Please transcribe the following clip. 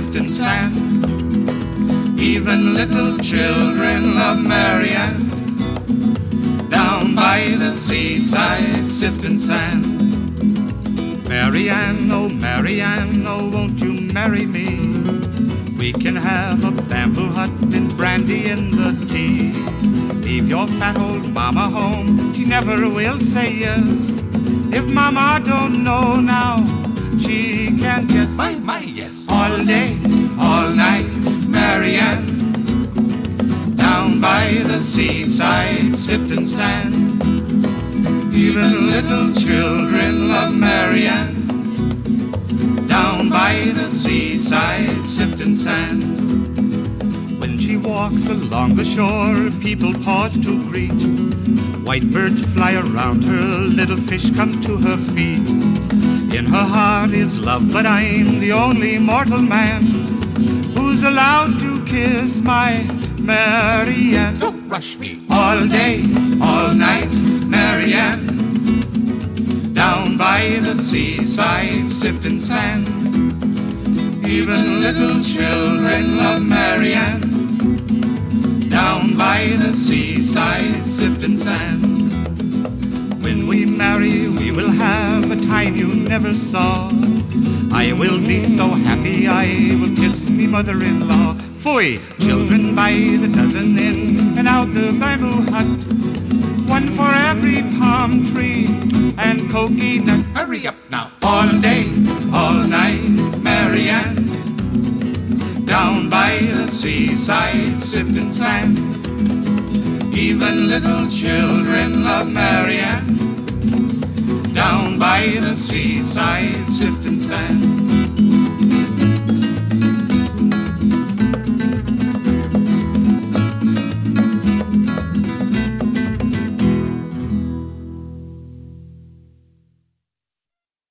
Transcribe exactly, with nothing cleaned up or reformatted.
sifting sand. Even little children love Marianne, down by the seaside sifting sand. Marianne, oh Marianne, oh won't you marry me? We can have a bamboo hut and brandy in the tea. Leave your fat old mama home, she never will say yes. If mama don't know now, she can guess. My, my, yes. All day, all night, Marianne, down by the seaside sifting sand. Even little children love Marianne, down by the seaside sifting sand. When she walks along the shore, people pause to greet. White birds fly around her, little fish come to her feet. In her heart is love, but I'm the only mortal man who's allowed to kiss my Marianne. Don't rush me. All day, all night, Marianne, down by the seaside sifting sand. Even little children love Marianne, down by the seaside sifting sand. When we marry, we will have a time you never saw. I will be so happy, I will kiss me mother-in-law. Phooey! Children by the dozen in and out the bamboo hut, one for every palm tree and coconut. Hurry up now! All day, all night, Marianne, down by the seaside sifting sand. Even little children love Marianne, down by the seaside sifting sand.